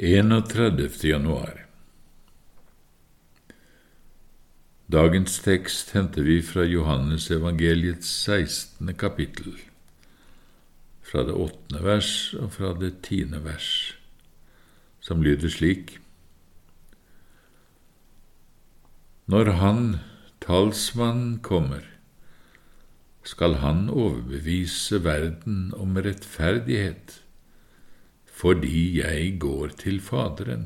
31. januar. Dagens tekst henter vi fra Johannes evangeliets 16. kapittel, fra det 8. vers og fra det 10. vers, som lyder slik: Når han, talsmannen, kommer, skal han overbevise verden om rettferdighet, fordi jeg går til Faderen.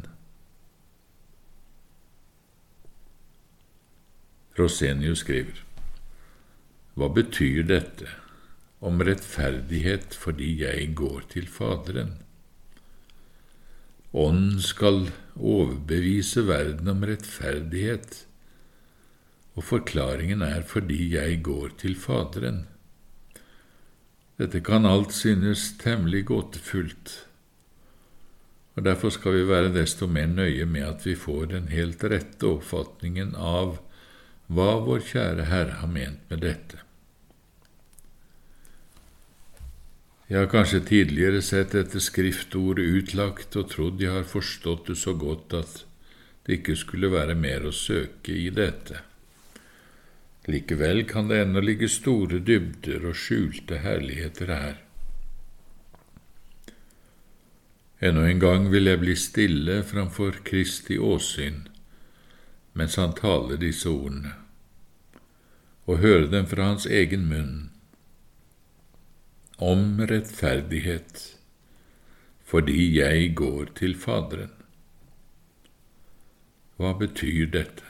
Rosenius skriver: Hva betyr dette om rettferdighet fordi jeg går til Faderen? Ånden skal overbevise verden om rettferdighet, og forklaringen er fordi jeg går til Faderen. Dette kan alt synes temmelig gåtefullt, og derfor skal vi være desto mer nøye med at vi får den helt rette oppfatningen av hva vår kjære Herre har ment med dette. Jeg har kanskje tidligere sett dette skriftordet utlagt og trodd jeg har forstått det så godt at det ikke skulle være mer å søke i dette. Likevel kan det ennå ligge store dybder og skjulte herligheter her. Ennå en gang vil jeg bli stille framfor Kristi åsyn, mens han taler disse ordene, og høre dem fra hans egen munn, om rettferdighet, fordi jeg går til Faderen. Hva betyr dette?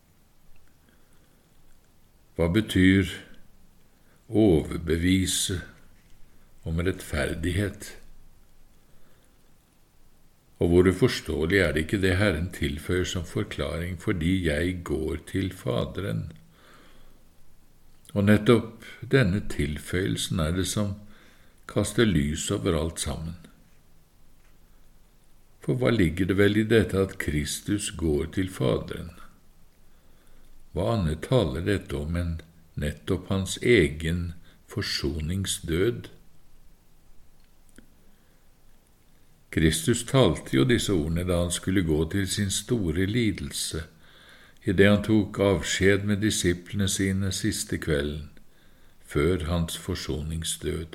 Hva betyr overbevise om rettferdighet? Og hvor uforståelig er det ikke det Herren tilføyer som forklaring, fordi jeg går til Faderen? Og nettopp denne tilføyelsen er det som kaster lys over alt sammen. For hva ligger det vel i dette at Kristus går til Faderen? Hva annet taler dette om enn nettopp hans egen forsoningsdød? Kristus talte jo disse ordene da han skulle gå til sin store lidelse, i det han tok avskjed med disiplene sine siste kvelden, før hans forsoningsdød.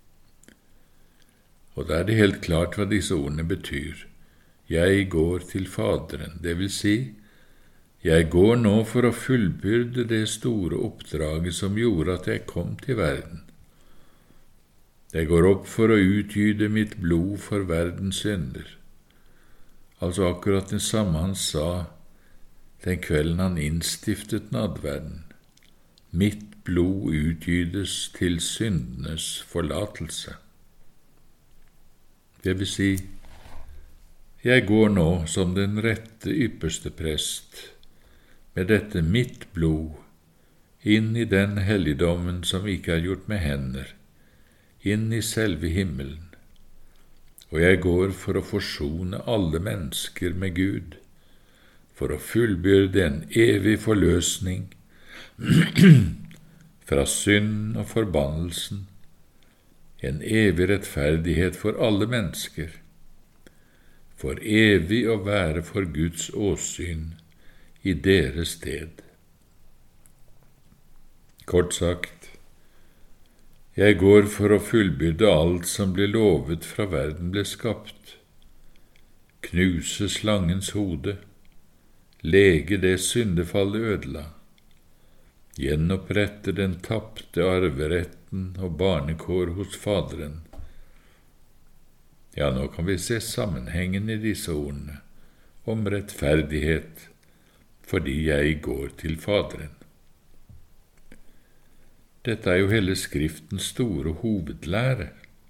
Og da er det helt klart hva disse ordene betyr. Jeg går til Faderen, det vil si, jeg går nå for å fullbyrde det store oppdraget som gjorde at jeg kom til verden. Jeg går opp for å utgyte mitt blod for verdens synder. Altså akkurat det samme han sa den kvelden han innstiftet nadverden. Mitt blod utgytes til syndenes forlatelse. Det vil si, jeg går nå som den rette ypperste prest, med dette mitt blod, inn i den helligdommen som ikke er gjort med hender, inn i selve himmelen, og jeg går for å forsone alle mennesker med Gud, for å fullbyrde en evig forløsning fra synd og forbannelsen, en evig rettferdighet for alle mennesker, for evig å være for Guds åsyn i deres sted. Kort sagt, jeg går for å fullbyrde alt som ble lovet fra verden ble skapt, knuse slangens hode, lege det syndefallet ødela, gjenopprette den tapte arveretten og barnekår hos Faderen. Ja, nå kan vi se sammenhengen i disse ordene om rettferdighet, fordi jeg går til Faderen. Dette er jo hele Skriftens store hovedlære.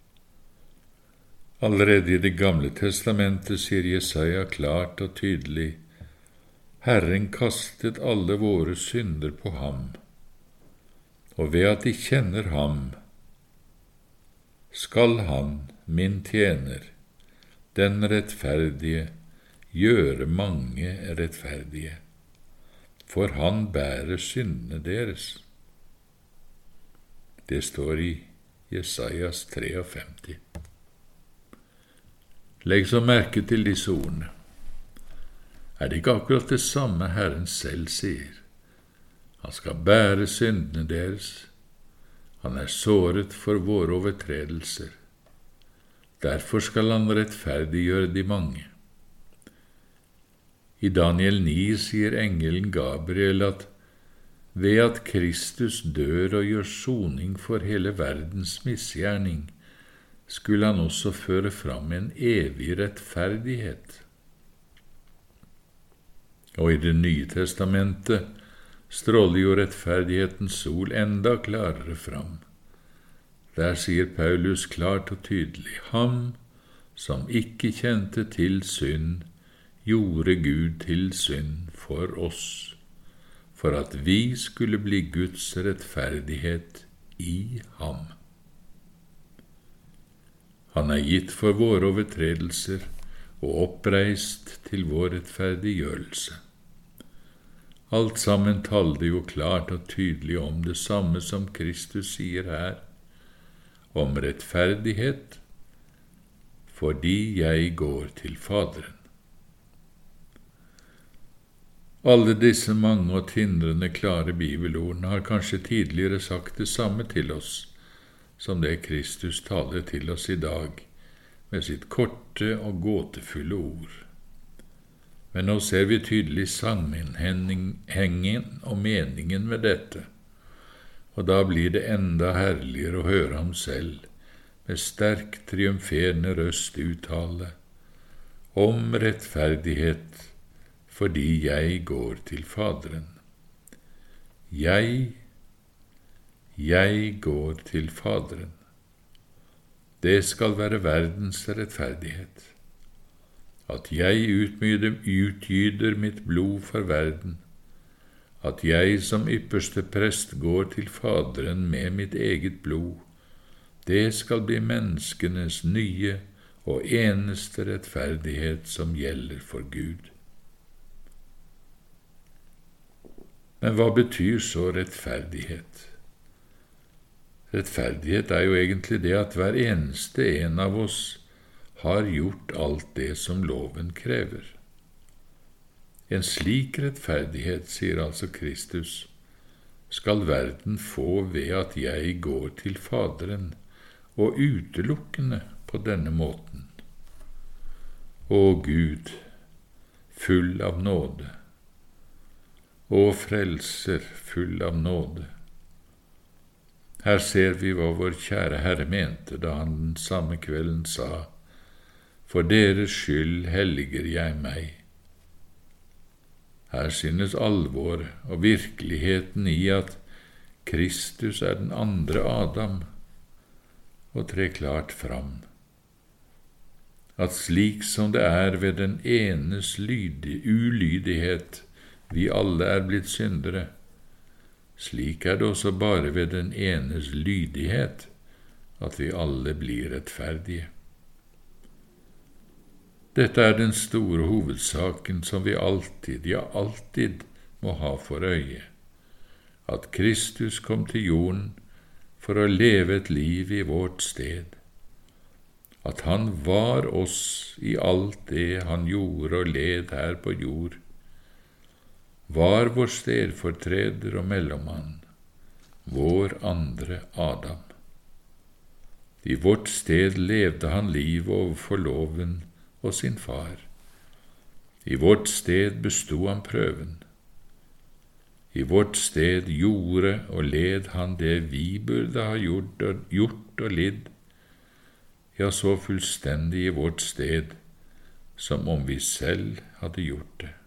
Allerede i Det gamle testamentet sier Jesaja klart og tydelig: Herren kastet alle våre synder på ham, og ved at de kjenner ham, skal han, min tjener, den rettferdige, gjøre mange rettferdige, for han bærer syndene deres. Det står i Jesajas 53. Legg så merke til disse ordene. Er det ikke akkurat det samme Herren selv sier? Han skal bære syndene deres. Han er såret for våre overtredelser. Derfor skal han rettferdiggjøre de mange. I Daniel 9 sier engelen Gabriel at ved at Kristus dør og gjør soning for hele verdens misgjerning, skulle han også føre fram en evig rettferdighet. Og i Det nye testamentet stråler jo rettferdighetens sol enda klarere fram. Der sier Paulus klart og tydelig, ham som ikke kjente til synd, gjorde Gud til synd for oss, for at vi skulle bli Guds rettferdighet i ham. Han er gitt for våre overtredelser og oppreist til vår rettferdiggjørelse. Alt sammen taler jo klart og tydelig om det samme som Kristus sier her, om rettferdighet, fordi jeg går til Faderen. Alle disse mange og tindrende klare bibelordene har kanskje tidligere sagt det samme til oss, som det Kristus taler til oss i dag, med sitt korte og gåtefulle ord. Men nå ser vi tydelig sammenhengen og meningen med dette, og da blir det enda herligere å høre ham selv, med sterk triumferende røst uttale, om rettferdighet, fordi jeg går til Faderen. Jeg går til Faderen. Det skal være verdens rettferdighet, at jeg utgyter mitt blod for verden, at jeg som ypperste prest går til Faderen med mitt eget blod. Det skal bli menneskenes nye og eneste rettferdighet som gjelder for Gud. Men hva betyr så rettferdighet? Rettferdighet er jo egentlig det at hver eneste en av oss har gjort alt det som loven krever. En slik rettferdighet, sier altså Kristus, skal verden få ved at jeg går til Faderen, og utelukkende på denne måten. Å Gud, full av nåde, og frelser full av nåde. Her ser vi hva vår kjære Herre mente da han den samme kvelden sa, for deres skyld helliger jeg meg. Her synes alvoret og virkeligheten i at Kristus er den andre Adam, og tre klart fram. At slik som det er ved den enes ulydighet vi alle er blitt syndere, slik er det også bare ved den enes lydighet at vi alle blir rettferdige. Dette er den store hovedsaken som vi alltid må ha for øye, at Kristus kom til jorden for å leve et liv i vårt sted, at han var oss i alt det han gjorde og led her på jord, var vår stedfortreder og mellommann, vår andre Adam. I vårt sted levde han livet overfor loven og sin far. I vårt sted bestod han prøven. I vårt sted gjorde og led han det vi burde ha gjort og lidd, ja, så fullstendig i vårt sted, som om vi selv hadde gjort det.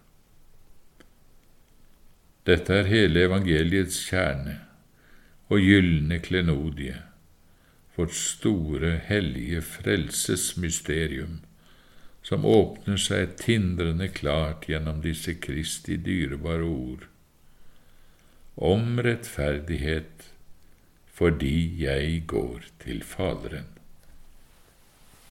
Dette er hele evangeliets kjerne og gyllene klenodie, vårt store, hellige frelsesmysterium, som åpner seg tindrende klart gjennom disse Kristi dyrebare ord, om rettferdighet, fordi jeg går til Faderen.